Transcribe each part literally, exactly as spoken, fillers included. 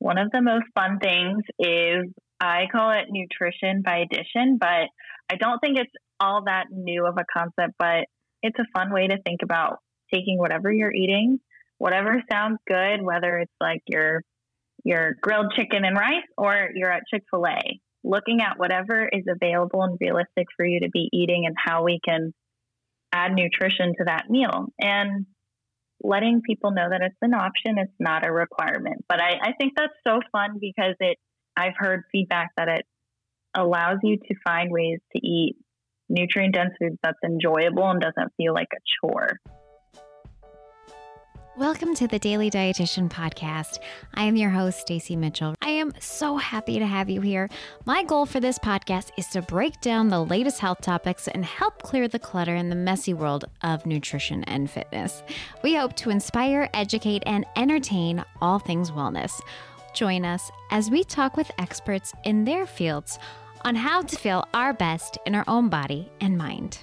one of the most fun things is I call it nutrition by addition, but I don't think it's all that new of a concept, but it's a fun way to think about taking whatever you're eating, whatever sounds good, whether it's like your your grilled chicken and rice or you're at Chick-fil-A, looking at whatever is available and realistic for you to be eating and how we can add nutrition to that meal. And letting people know that it's an option, it's not a requirement. But I, I think that's so fun because it I've heard feedback that it allows you to find ways to eat nutrient dense food that's enjoyable and doesn't feel like a chore. Welcome to the Daily Dietitian Podcast. I am your host, Stacey Mitchell. I am so happy to have you here. My goal for this podcast is to break down the latest health topics and help clear the clutter in the messy world of nutrition and fitness. We hope to inspire, educate, and entertain all things wellness. Join us as we talk with experts in their fields on how to feel our best in our own body and mind.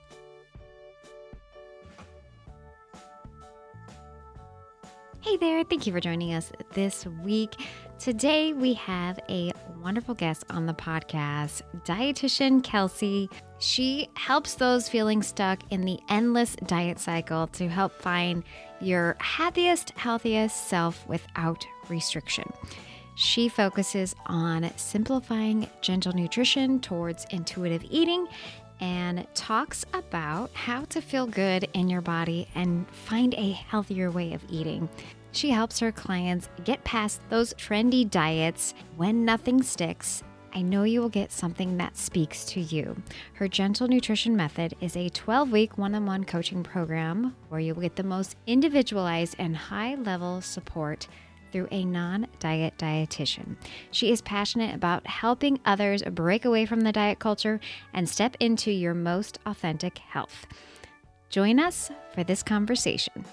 Hey there, thank you for joining us this week. Today we have a wonderful guest on the podcast, dietitian Kelsey. She helps those feeling stuck in the endless diet cycle to help find your happiest, healthiest self without restriction. She focuses on simplifying gentle nutrition towards intuitive eating and talks about how to feel good in your body and find a healthier way of eating. She helps her clients get past those trendy diets. When nothing sticks, I know you will get something that speaks to you. Her Gentle Nutrition Method is a twelve-week one-on-one coaching program where you'll get the most individualized and high-level support through a non-diet dietitian. She is passionate about helping others break away from the diet culture and step into your most authentic health. Join us for this conversation.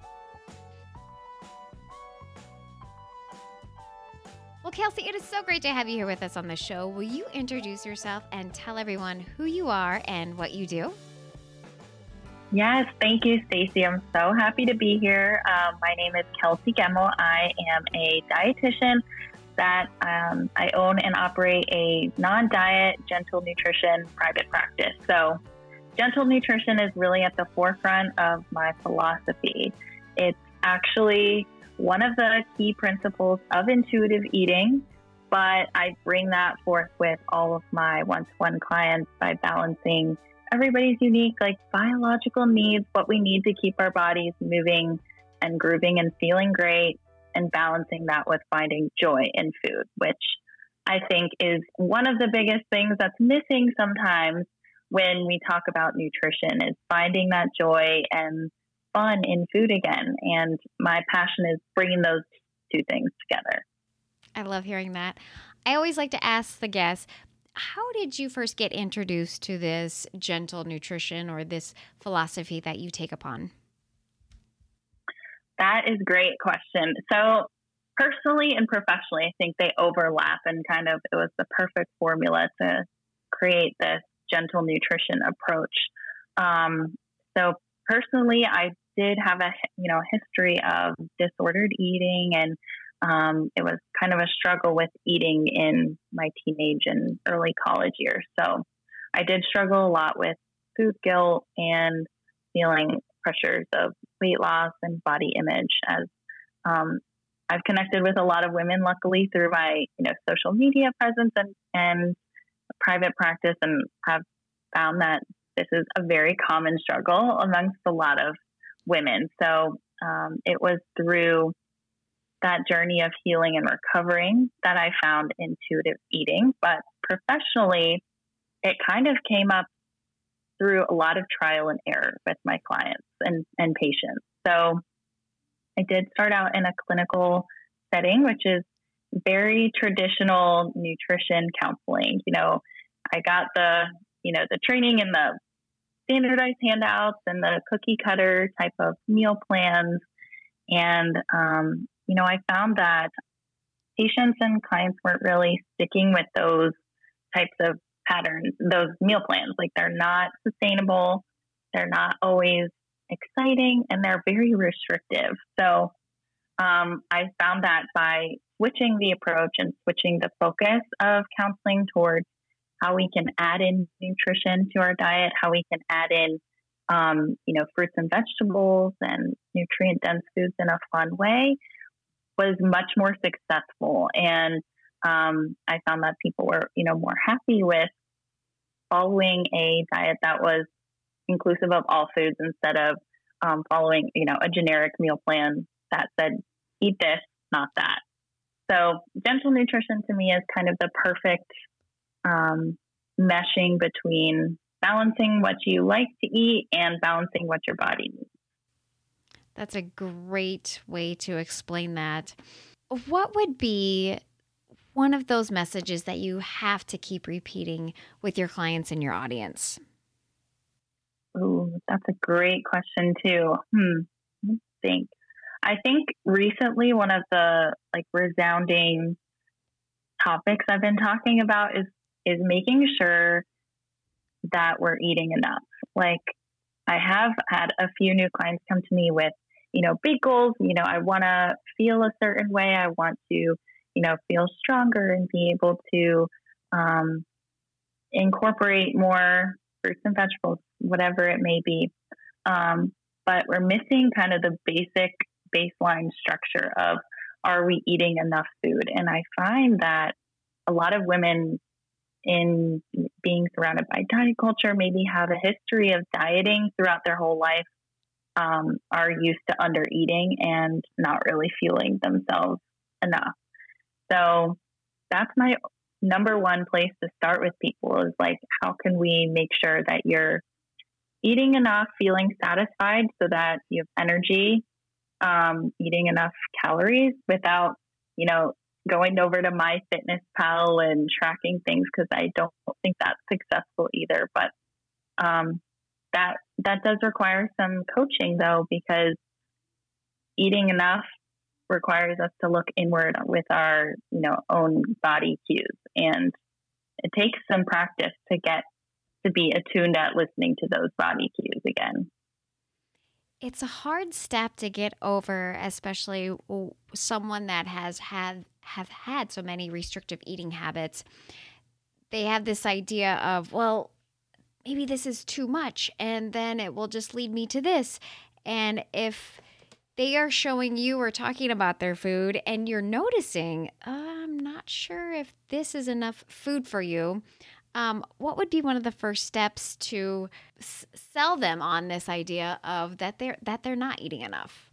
Well, Kelsey, it is so great to have you here with us on the show. Will you introduce yourself and tell everyone who you are and what you do? Yes, thank you, Stacey. I'm so happy to be here. Um, my name is Kelsey Gemmel. I am a dietitian that um, I own and operate a non-diet gentle nutrition private practice. So gentle nutrition is really at the forefront of my philosophy. It's actually one of the key principles of intuitive eating, but I bring that forth with all of my one-to-one clients by balancing everybody's unique, like biological needs, what we need to keep our bodies moving and grooving and feeling great, and balancing that with finding joy in food, which I think is one of the biggest things that's missing sometimes when we talk about nutrition, is finding that joy and fun in food again. And my passion is bringing those two things together. I love hearing that. I always like to ask the guests, how did you first get introduced to this gentle nutrition or this philosophy that you take upon? That is a great question. So personally and professionally, I think they overlap, and kind of it was the perfect formula to create this gentle nutrition approach. Um, so personally, I did have a you know history of disordered eating, and Um, it was kind of a struggle with eating in my teenage and early college years. So I did struggle a lot with food guilt and feeling pressures of weight loss and body image, as um, I've connected with a lot of women, luckily, through my you know social media presence and, and private practice, and have found that this is a very common struggle amongst a lot of women. So um, it was through that journey of healing and recovering that I found intuitive eating. But professionally, it kind of came up through a lot of trial and error with my clients and, and patients. So I did start out in a clinical setting, which is very traditional nutrition counseling. You know, I got the, you know, the training and the standardized handouts and the cookie cutter type of meal plans. And, um, you know, I found that patients and clients weren't really sticking with those types of patterns, those meal plans. Like, they're not sustainable, they're not always exciting, and they're very restrictive. So um, I found that by switching the approach and switching the focus of counseling towards how we can add in nutrition to our diet, how we can add in, um, you know, fruits and vegetables and nutrient dense foods in a fun way, was much more successful. And um, I found that people were, you know, more happy with following a diet that was inclusive of all foods instead of um, following, you know, a generic meal plan that said, eat this, not that. So gentle nutrition to me is kind of the perfect um, meshing between balancing what you like to eat and balancing what your body needs. That's a great way to explain that. What would be one of those messages that you have to keep repeating with your clients and your audience? Ooh, that's a great question too. Hmm. Let's think. I think recently one of the like resounding topics I've been talking about is is making sure that we're eating enough. Like I have had a few new clients come to me with, you know, big goals. You know, I want to feel a certain way. I want to, you know, feel stronger and be able to um, incorporate more fruits and vegetables, whatever it may be. Um, but we're missing kind of the basic baseline structure of, are we eating enough food? And I find that a lot of women in being surrounded by diet culture, maybe have a history of dieting throughout their whole life, um, are used to under eating and not really fueling themselves enough. So that's my number one place to start with people is like, how can we make sure that you're eating enough, feeling satisfied so that you have energy, um, eating enough calories without, you know, going over to MyFitnessPal and tracking things, because I don't think that's successful either. But um, that that does require some coaching, though, because eating enough requires us to look inward with our, you know, own body cues, and it takes some practice to get to be attuned at listening to those body cues again. It's a hard step to get over, especially someone that has had have had so many restrictive eating habits. They have this idea of, well, maybe this is too much, and then it will just lead me to this. And if they are showing you or talking about their food and you're noticing, uh, I'm not sure if this is enough food for you, Um, what would be one of the first steps to s- sell them on this idea of that they're that they're not eating enough?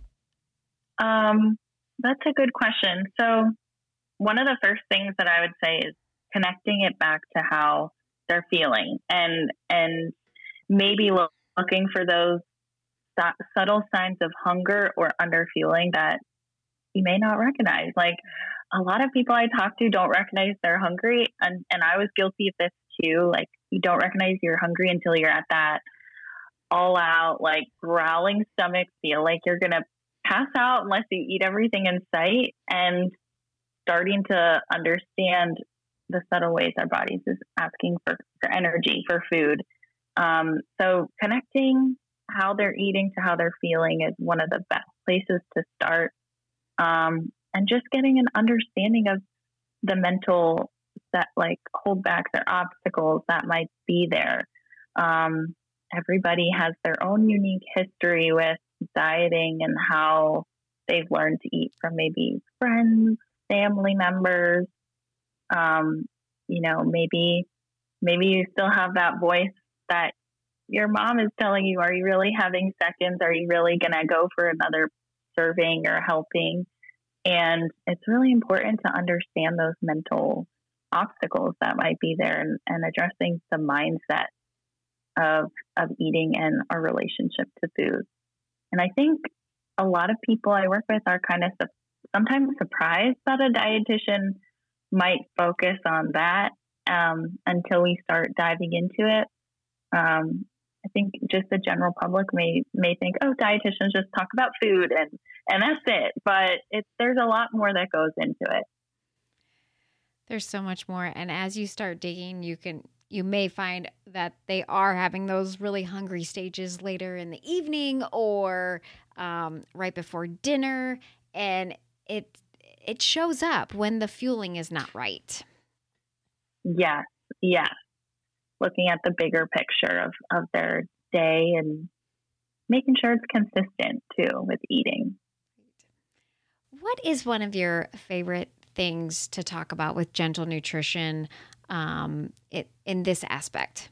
Um, that's a good question. So one of the first things that I would say is connecting it back to how they're feeling, and and maybe look, looking for those su- subtle signs of hunger or underfueling that you may not recognize. Like a lot of people I talk to don't recognize they're hungry, and and I was guilty of this too. Like you don't recognize you're hungry until you're at that all out, like growling stomach, feel like you're going to pass out unless you eat everything in sight, and starting to understand the subtle ways our bodies is asking for, for energy, for food. Um, so connecting how they're eating to how they're feeling is one of the best places to start. Um, and just getting an understanding of the mental that like holdbacks or obstacles that might be there. Um, everybody has their own unique history with dieting and how they've learned to eat from maybe friends, family members. Um, you know, maybe, maybe you still have that voice that your mom is telling you, are you really having seconds? Are you really going to go for another serving or helping? And it's really important to understand those mental obstacles that might be there, and, and addressing the mindset of of eating and our relationship to food. And I think a lot of people I work with are kind of su- sometimes surprised that a dietitian might focus on that um, until we start diving into it. Um, I think just the general public may may think, oh, dietitians just talk about food and and that's it. But it's there's a lot more that goes into it. There's so much more, and as you start digging, you can you may find that they are having those really hungry stages later in the evening or um, right before dinner, and it it shows up when the fueling is not right. Yes, yes. Looking at the bigger picture of, of their day and making sure it's consistent too with eating. What is one of your favorite things to talk about with gentle nutrition um, it, in this aspect?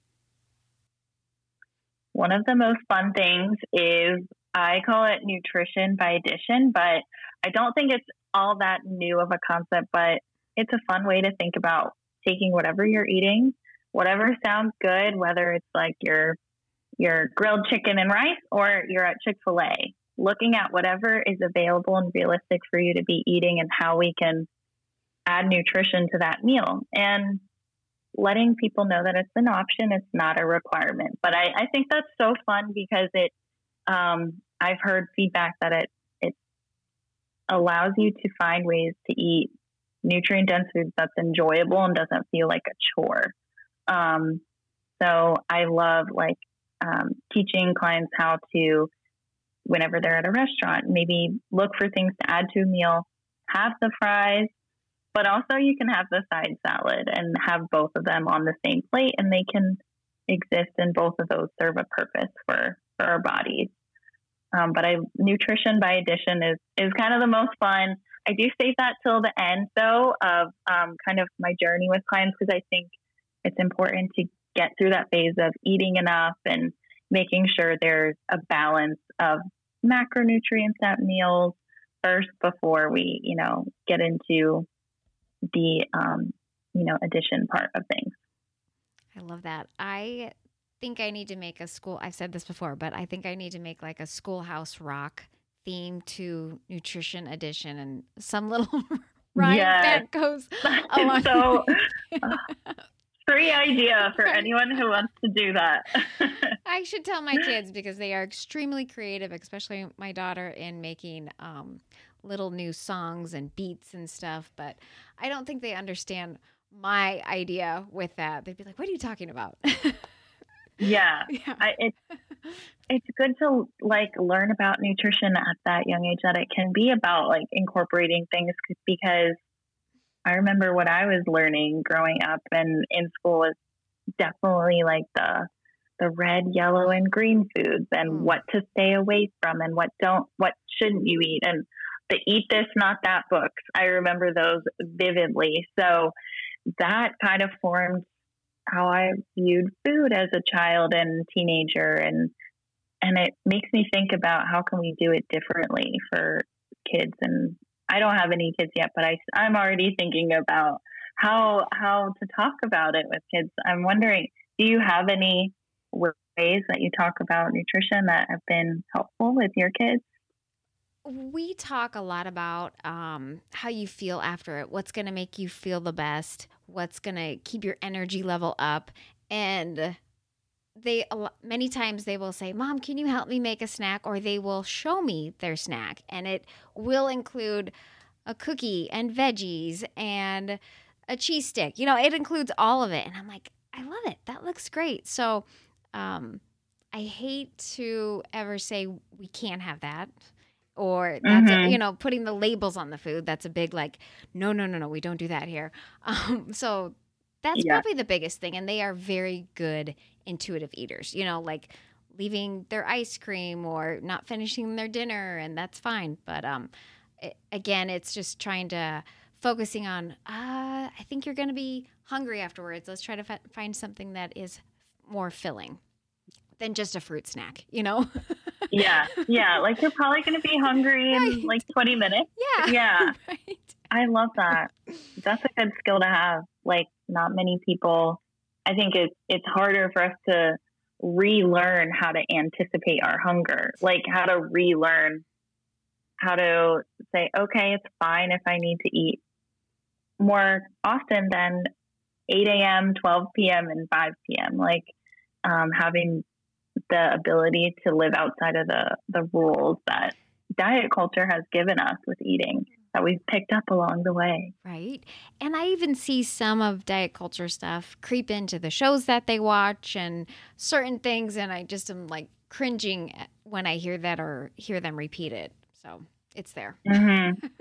One of the most fun things is, I call it nutrition by addition, but I don't think it's all that new of a concept, but it's a fun way to think about taking whatever you're eating, whatever sounds good, whether it's like your your grilled chicken and rice or you're at Chick-fil-A, looking at whatever is available and realistic for you to be eating and how we can add nutrition to that meal. And letting people know that it's an option, it's not a requirement. But I, I think that's so fun because it, um, I've heard feedback that it, it allows you to find ways to eat nutrient dense food that's enjoyable and doesn't feel like a chore. Um, so I love like um, teaching clients how to, whenever they're at a restaurant, maybe look for things to add to a meal, have the fries, but also you can have the side salad and have both of them on the same plate, and they can exist, and both of those serve a purpose for, for our bodies. Um, but I, nutrition by addition is, is kind of the most fun. I do save that till the end, though, of um, kind of my journey with clients, because I think it's important to get through that phase of eating enough and making sure there's a balance of macronutrients at meals first before we, you know, get into the, um, you know, addition part of things. I love that. I think I need to make a school, I've said this before, but I think I need to make like a Schoolhouse Rock theme to nutrition addition and some little rhyme yes. that goes along. So uh, free idea for anyone who wants to do that. I should tell my kids because they are extremely creative, especially my daughter, in making um, little new songs and beats and stuff. But I don't think they understand my idea with that. They'd be like, what are you talking about? Yeah, yeah. I, it's it's good to like learn about nutrition at that young age, that it can be about like incorporating things, because I remember what I was learning growing up and in school was definitely like the the red, yellow, and green foods and mm. what to stay away from and what don't what shouldn't you eat, and the eat this not that books. I remember those vividly. So that kind of formed how I viewed food as a child and teenager, and and it makes me think about how can we do it differently for kids. And I don't have any kids yet, but I, I'm already thinking about how how to talk about it with kids. I'm wondering, do you have any ways that you talk about nutrition that have been helpful with your kids? We talk a lot about um, how you feel after it, what's going to make you feel the best, what's going to keep your energy level up. And they many times they will say, Mom, can you help me make a snack? Or they will show me their snack. And it will include a cookie and veggies and a cheese stick. You know, it includes all of it. And I'm like, I love it. That looks great. So um, I hate to ever say we can't have that. Or that's, mm-hmm. a, you know, putting the labels on the food. That's a big like, no, no, no, no, we don't do that here. Um, so that's yeah. probably the biggest thing. And they are very good intuitive eaters, you know, like leaving their ice cream or not finishing their dinner, and that's fine. But um, it, again, it's just trying to focusing on, uh, I think you're going to be hungry afterwards. Let's try to f- find something that is more filling than just a fruit snack, you know? Yeah. Yeah. Like you're probably going to be hungry right. in like twenty minutes. Yeah. Yeah. Right. I love that. That's a good skill to have. Like not many people, I think it's, it's harder for us to relearn how to anticipate our hunger, like how to relearn how to say, okay, it's fine if I need to eat more often than eight a.m., twelve p.m., and five p.m. Like um, having the ability to live outside of the, the rules that diet culture has given us with eating that we've picked up along the way. Right. And I even see some of diet culture stuff creep into the shows that they watch and certain things. And I just am like cringing when I hear that or hear them repeat it. So it's there. Mm-hmm.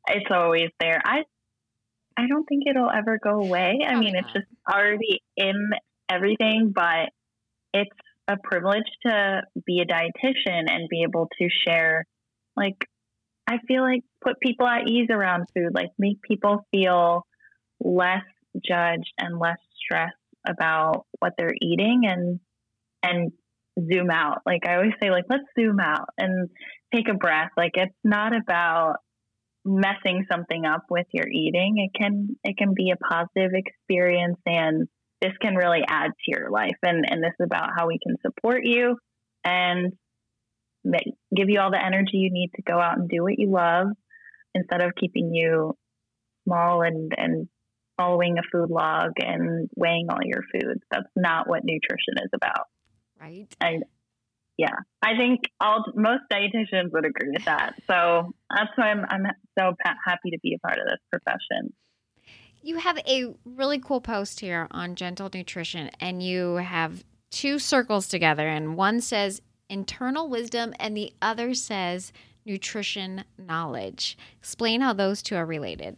it's always there. I I don't think it'll ever go away. I Probably mean, it's not. just already in everything, but it's a privilege to be a dietitian and be able to share, like, I feel like put people at ease around food, like make people feel less judged and less stressed about what they're eating, and and zoom out. Like I always say, like, let's zoom out and take a breath. Like it's not about messing something up with your eating. It can it can be a positive experience, and this can really add to your life. And and this is about how we can support you and give you all the energy you need to go out and do what you love, instead of keeping you small and and following a food log and weighing all your foods. That's not what nutrition is about. Right. And yeah, I think all most dietitians would agree with that. So that's why I'm I'm so pa- happy to be a part of this profession. You have a really cool post here on gentle nutrition, and you have two circles together, and one says internal wisdom and the other says nutrition knowledge. Explain how those two are related.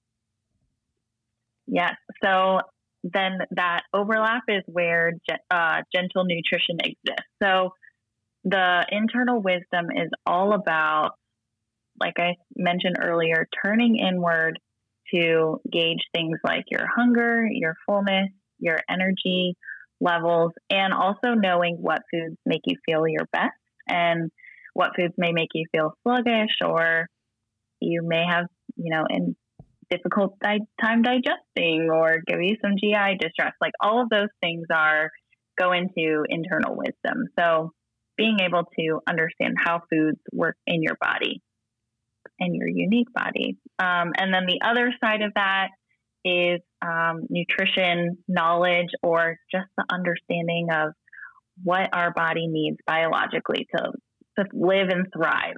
Yes. So then that overlap is where uh, gentle nutrition exists. So the internal wisdom is all about, like I mentioned earlier, turning inward to gauge things like your hunger, your fullness, your energy levels, and also knowing what foods make you feel your best and what foods may make you feel sluggish, or you may have, you know, in difficult di- time digesting or give you some G I distress. Like all of those things are go into internal wisdom. So being able to understand how foods work in your body and your unique body. Um, and then the other side of that is um, nutrition knowledge, or just the understanding of what our body needs biologically to, to live and thrive.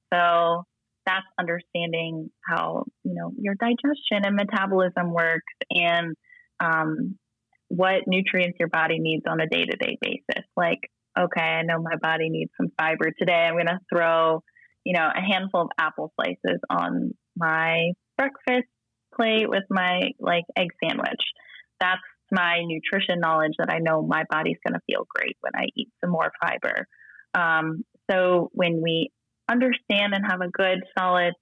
So that's understanding how, you know, your digestion and metabolism works, and um, what nutrients your body needs on a day-to-day basis. Like, okay, I know my body needs some fiber today. I'm going to throw, you know, a handful of apple slices on my breakfast plate with my like egg sandwich. That's my nutrition knowledge, that I know my body's going to feel great when I eat some more fiber. Um, so when we understand and have a good, solid,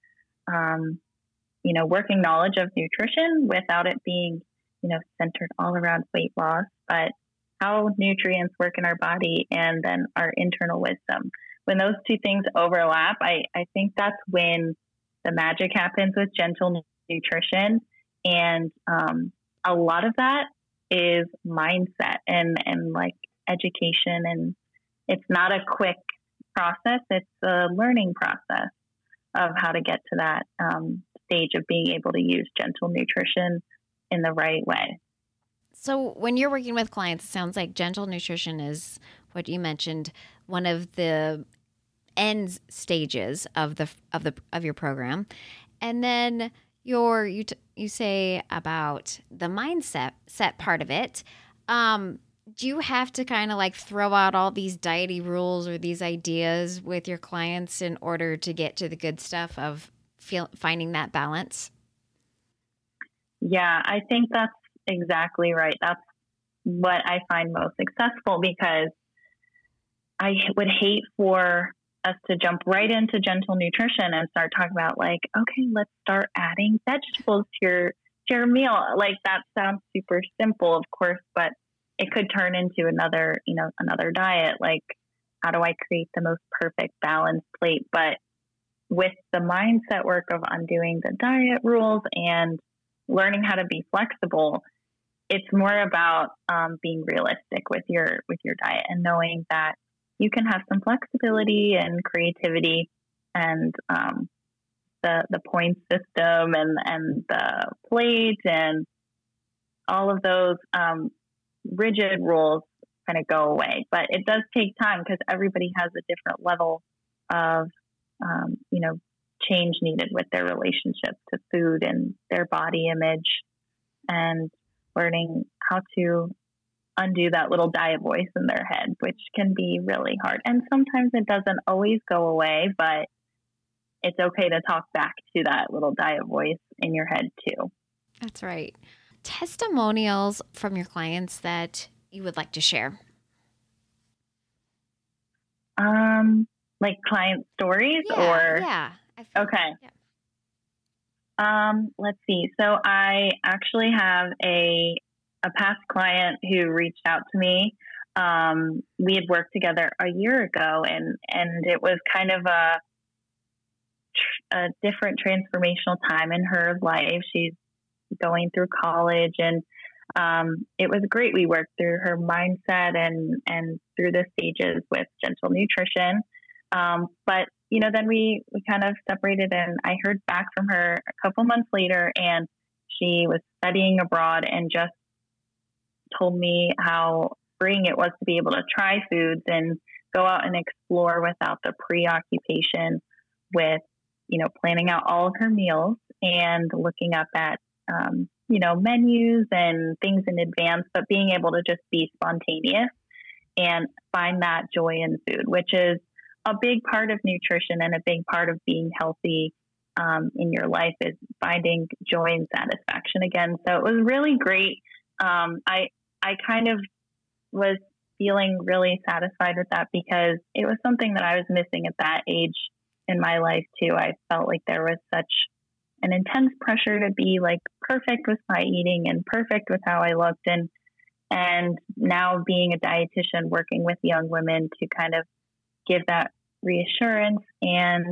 um, you know, working knowledge of nutrition without it being, you know, centered all around weight loss, but how nutrients work in our body, and then our internal wisdom. When those two things overlap, I, I think that's when the magic happens with gentle nutrition. And um, a lot of that is mindset and, and like education. And it's not a quick process. It's a learning process of how to get to that um, stage of being able to use gentle nutrition in the right way. So when you're working with clients, it sounds like gentle nutrition is what you mentioned, one of the end stages of the of the of your program. And then your you t- you say about the mindset set part of it. Um, do you have to kind of like throw out all these diety rules or these ideas with your clients in order to get to the good stuff of feel, finding that balance? Yeah, I think that's exactly right. That's what I find most successful, because I would hate for us to jump right into gentle nutrition and start talking about like, okay, let's start adding vegetables to your, to your meal. Like that sounds super simple, of course, but it could turn into another, you know, another diet. Like, how do I create the most perfect balanced plate? But with the mindset work of undoing the diet rules and learning how to be flexible, it's more about um, being realistic with your with your diet and knowing that you can have some flexibility and creativity, and um, the the point system and and the plate and all of those um, rigid rules kind of go away. But it does take time, because everybody has a different level of um, you know change needed with their relationship to food and their body image, and learning how to undo that little diet voice in their head, which can be really hard. And sometimes it doesn't always go away, but it's okay to talk back to that little diet voice in your head too. That's right. Testimonials from your clients that you would like to share? Um, like client stories yeah, or yeah. I feel, okay. Yeah. Um, let's see. So I actually have a a past client who reached out to me. Um, we had worked together a year ago, and and it was kind of a a different transformational time in her life. She's going through college, and um, it was great. We worked through her mindset and and through the stages with gentle nutrition. Um, but you know, then we we kind of separated, and I heard back from her a couple months later, and she was studying abroad and just told me how freeing it was to be able to try foods and go out and explore without the preoccupation with, you know, planning out all of her meals and looking up at, um, you know, menus and things in advance, but being able to just be spontaneous and find that joy in food, which is a big part of nutrition and a big part of being healthy um, in your life, is finding joy and satisfaction again. So it was really great. Um, I, I kind of was feeling really satisfied with that because it was something that I was missing at that age in my life too. I felt like there was such an intense pressure to be like perfect with my eating and perfect with how I looked. And, and now being a dietitian working with young women to kind of give that reassurance and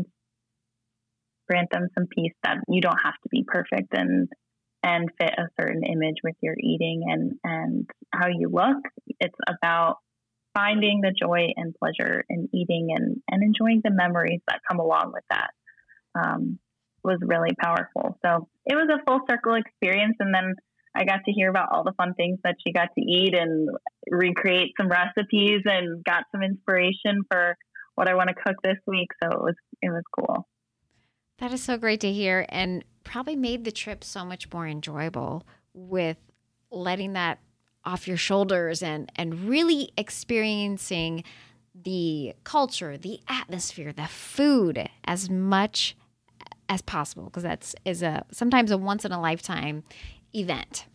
grant them some peace that you don't have to be perfect and and fit a certain image with your eating and, and how you look. It's about finding the joy and pleasure in eating and, and enjoying the memories that come along with that. Um, was really powerful. So it was a full circle experience. And then I got to hear about all the fun things that she got to eat and recreate some recipes and got some inspiration for what I want to cook this week. So it was, it was cool. That is so great to hear, and probably made the trip so much more enjoyable with letting that off your shoulders and, and really experiencing the culture, the atmosphere, the food as much as possible, because that's is a sometimes a once in a lifetime event.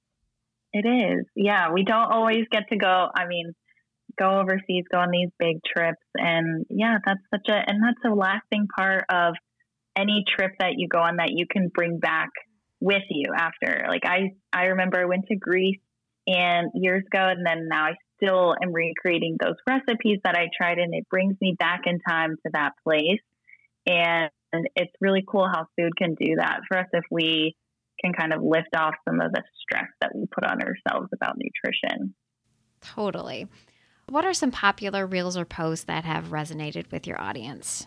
It is. Yeah, we don't always get to go. I mean, go overseas, go on these big trips, and yeah, that's such a and that's a lasting part of any trip that you go on that you can bring back with you after. Like I, I remember I went to Greece and years ago, and then now I still am recreating those recipes that I tried, and it brings me back in time to that place. And it's really cool how food can do that for us if we can kind of lift off some of the stress that we put on ourselves about nutrition. Totally. What are some popular reels or posts that have resonated with your audience?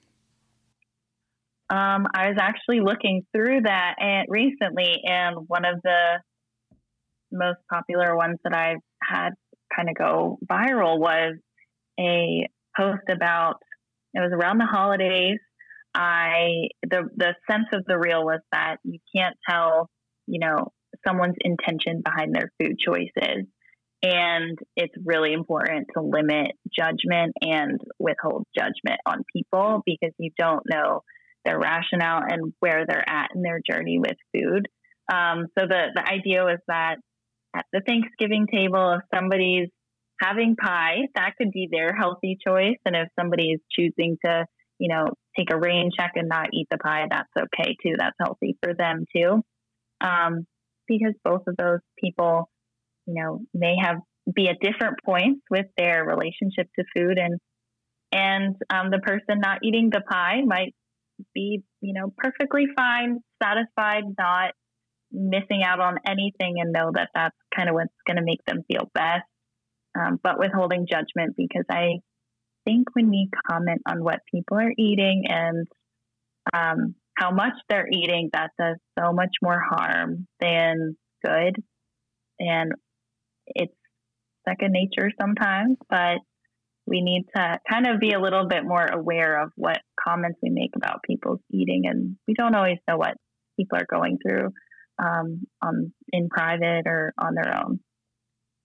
Um, I was actually looking through that and recently, and one of the most popular ones that I've had kind of go viral was a post about, it was around the holidays. I, the, the sense of the reel was that you can't tell, you know, someone's intention behind their food choices. And it's really important to limit judgment and withhold judgment on people because you don't know their rationale and where they're at in their journey with food. Um, so the, the idea was that at the Thanksgiving table, if somebody's having pie, that could be their healthy choice. And if somebody is choosing to, you know, take a rain check and not eat the pie, that's okay too. That's healthy for them too. Um, because both of those people, you know, may have be at different points with their relationship to food, and and um, the person not eating the pie might be, you know, perfectly fine, satisfied, not missing out on anything, and know that that's kind of what's going to make them feel best. Um, but withholding judgment, because I think when we comment on what people are eating and um, how much they're eating, that does so much more harm than good. And it's second nature sometimes, but we need to kind of be a little bit more aware of what comments we make about people's eating. And we don't always know what people are going through um, on in private or on their own.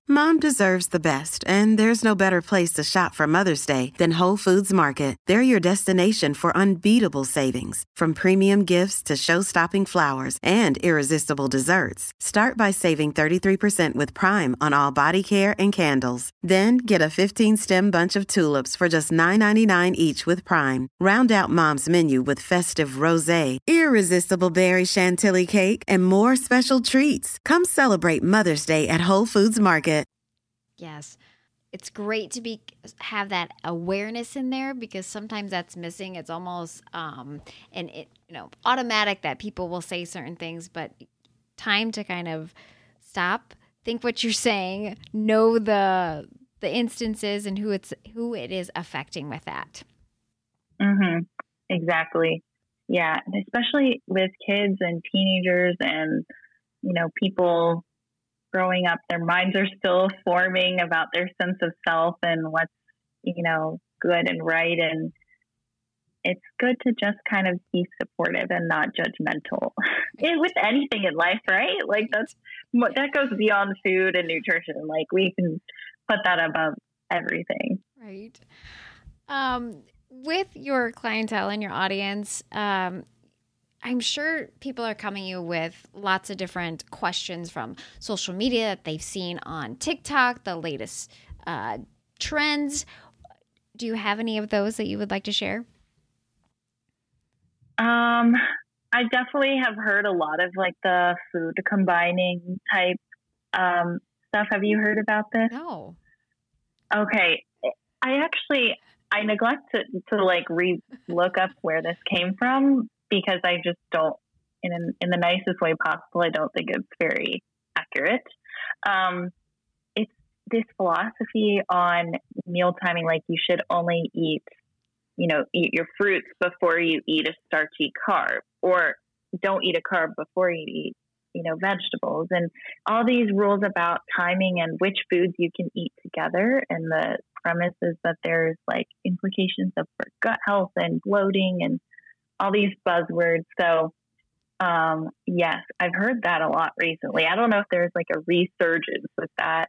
Mom deserves the best, and there's no better place to shop for Mother's Day than Whole Foods Market. They're your destination for unbeatable savings, from premium gifts to show-stopping flowers and irresistible desserts. Start by saving thirty-three percent with Prime on all body care and candles. Then get a fifteen-stem bunch of tulips for just nine ninety-nine each with Prime. Round out Mom's menu with festive rosé, irresistible berry chantilly cake, and more special treats. Come celebrate Mother's Day at Whole Foods Market. Yes. It's great to be have that awareness in there, because sometimes that's missing. It's almost um and it you know automatic that people will say certain things, but time to kind of stop, think what you're saying, know the the instances and who it's who it is affecting with that. Mm-hmm. Exactly. Yeah, and especially with kids and teenagers and you know people growing up, their minds are still forming about their sense of self and what's, you know, good and right. And it's good to just kind of be supportive and not judgmental with anything in life, right? Like that's, that goes beyond food and nutrition. Like we can put that above everything. Right. Um, with your clientele and your audience, um, I'm sure people are coming you with lots of different questions from social media that they've seen on TikTok, the latest uh, trends. Do you have any of those that you would like to share? Um, I definitely have heard a lot of like the food combining type um, stuff. Have you heard about this? No. Okay. I actually, I neglect to, to like re look up where this came from, because I just don't, in an, in the nicest way possible, I don't think it's very accurate. Um, it's this philosophy on meal timing, like you should only eat, you know, eat your fruits before you eat a starchy carb, or don't eat a carb before you eat, you know, vegetables, and all these rules about timing and which foods you can eat together. And the premise is that there's like implications of for gut health and bloating and all these buzzwords. So, um, yes, I've heard that a lot recently. I don't know if there's like a resurgence with that.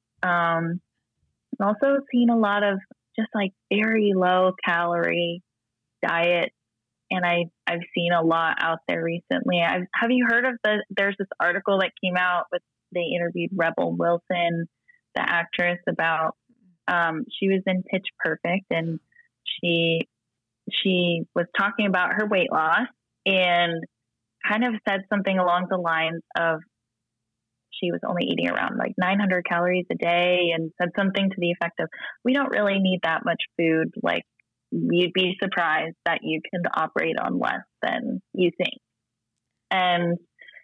Um, I've also seen a lot of just like very low calorie diet. And I, I've seen a lot out there recently. I've, have you heard of the, there's this article that came out with, they interviewed Rebel Wilson, the actress, about, um, she was in Pitch Perfect, and she, she was talking about her weight loss and kind of said something along the lines of she was only eating around like nine hundred calories a day, and said something to the effect of, we don't really need that much food. Like you'd be surprised that you can operate on less than you think. And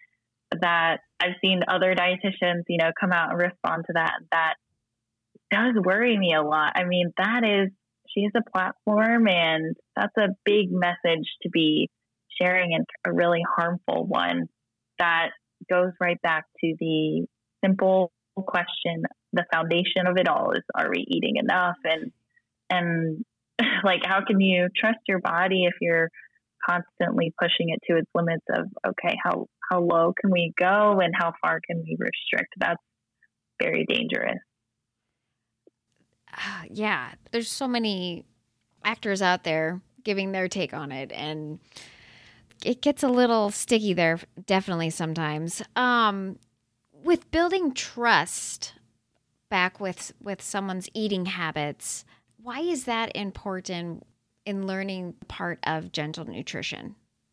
that I've seen other dietitians, you know, come out and respond to that. That does worry me a lot. I mean, that is, she has a platform, and that's a big message to be sharing, and a really harmful one that goes right back to the simple question. The foundation of it all is, are we eating enough? And, and like, how can you trust your body if you're constantly pushing it to its limits of, okay, how, how low can we go and how far can we restrict? That's very dangerous. Uh, yeah, there's so many actors out there giving their take on it, and it gets a little sticky there, definitely sometimes. Um, with building trust back with with someone's eating habits, why is that important in learning part of gentle nutrition?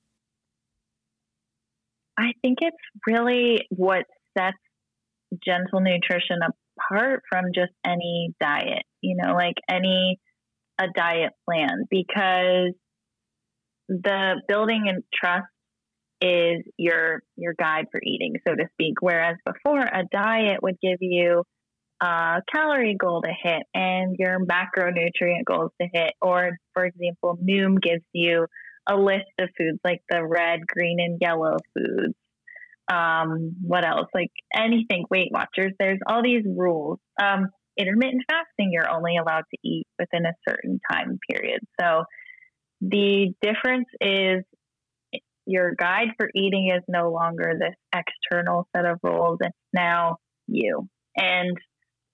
I think it's really what sets gentle nutrition apart from just any diet, you know, like any a diet plan, because the building in trust is your your guide for eating, so to speak. Whereas before, a diet would give you a calorie goal to hit and your macronutrient goals to hit. Or, for example, Noom gives you a list of foods like the red, green, and yellow foods. Um, what else? Like anything, Weight Watchers, there's all these rules. Um, intermittent fasting, you're only allowed to eat within a certain time period. So the difference is your guide for eating is no longer this external set of rules. It's now you. And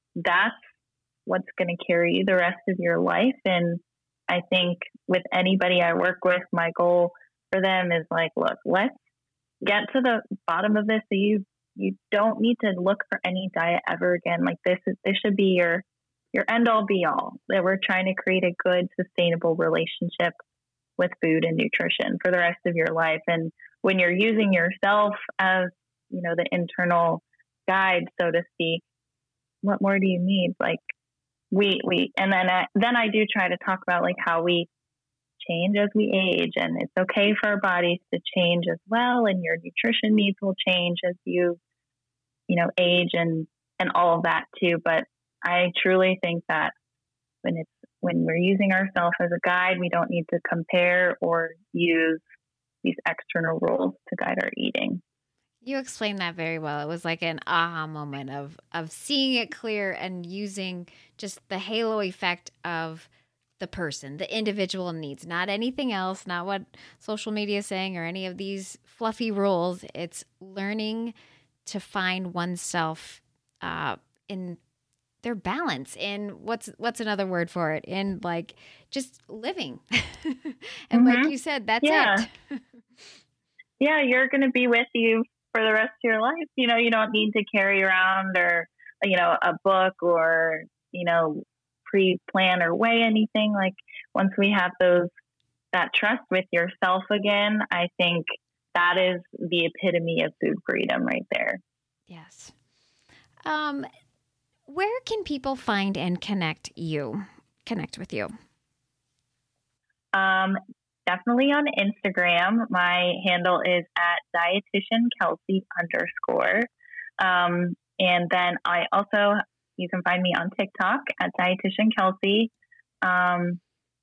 that's what's going to carry you the rest of your life. And I think with anybody I work with, my goal for them is like, look, let's get to the bottom of this. So you, you don't need to look for any diet ever again. Like this is, this should be your, your end all be all, that we're trying to create a good, sustainable relationship with food and nutrition for the rest of your life. And when you're using yourself as, you know, the internal guide, so to speak, what more do you need? Like we, we, and then, I, then I do try to talk about like how we change as we age, and it's okay for our bodies to change as well. And your nutrition needs will change as you, you know, age and, and all of that too. But I truly think that when it's, when we're using ourselves as a guide, we don't need to compare or use these external rules to guide our eating. You explained that very well. It was like an aha moment of of seeing it clear and using just the halo effect of the person, the individual needs, not anything else, not what social media is saying or any of these fluffy rules. It's learning to find oneself uh, in their balance, in what's what's another word for it, in like just living. And mm-hmm. like you said, that's yeah. it. Yeah, you're going to be with you for the rest of your life. You know, you don't need to carry around or, you know, a book or, you know, pre-plan or weigh anything. Like once we have those, that trust with yourself again, I think that is the epitome of food freedom right there. Yes. Um, where can people find and connect you, connect with you? Um, definitely on Instagram. My handle is at dietitian Kelsey underscore. Um, and then I also, you can find me on TikTok at dietitian Kelsey. Um,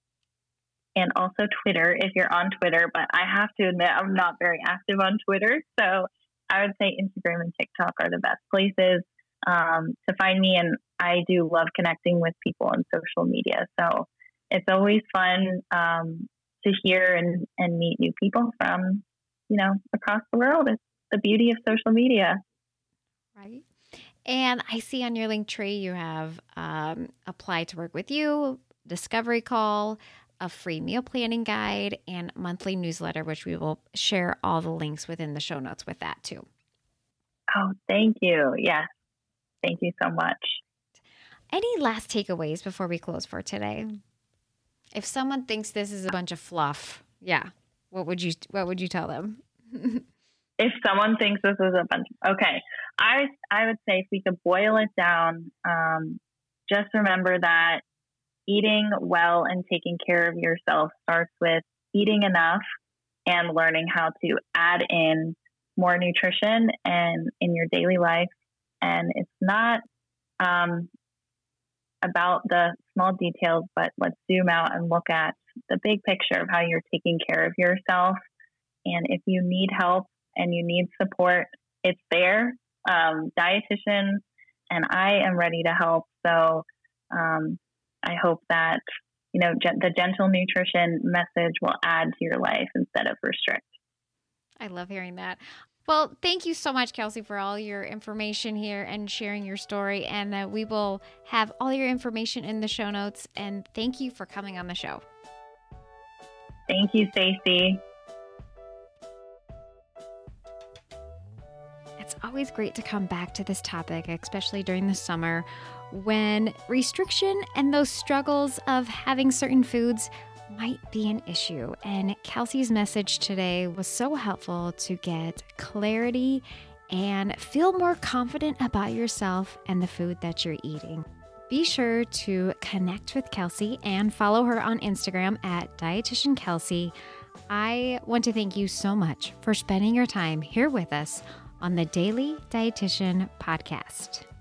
and also Twitter if you're on Twitter, but I have to admit I'm not very active on Twitter. So I would say Instagram and TikTok are the best places um, to find me. And I do love connecting with people on social media. So it's always fun um, to hear and, and meet new people from, you know, across the world. It's the beauty of social media. Right. And I see on your link tree you have um, Apply to Work With You, Discovery Call, a free meal planning guide, and monthly newsletter, which we will share all the links within the show notes with that too. Oh, thank you. Yes. Thank you so much. Any last takeaways before we close for today? If someone thinks this is a bunch of fluff, yeah, what would you what would you tell them? If someone thinks this is a bunch, okay, I I would say if we could boil it down, um, just remember that eating well and taking care of yourself starts with eating enough and learning how to add in more nutrition and in your daily life. And it's not um, about the small details, but let's zoom out and look at the big picture of how you're taking care of yourself. And if you need help and you need support, it's there. Um, dietitians and I am ready to help. So um, I hope that, you know, ge- the gentle nutrition message will add to your life instead of restrict. I love hearing that. Well, thank you so much, Kelsey, for all your information here and sharing your story. And uh, we will have all your information in the show notes. And thank you for coming on the show. Thank you, Stacey. It's always great to come back to this topic, especially during the summer when restriction and those struggles of having certain foods might be an issue. And Kelsey's message today was so helpful to get clarity and feel more confident about yourself and the food that you're eating. Be sure to connect with Kelsey and follow her on Instagram at Dietitian Kelsey. I want to thank you so much for spending your time here with us on the Daily Dietitian Podcast.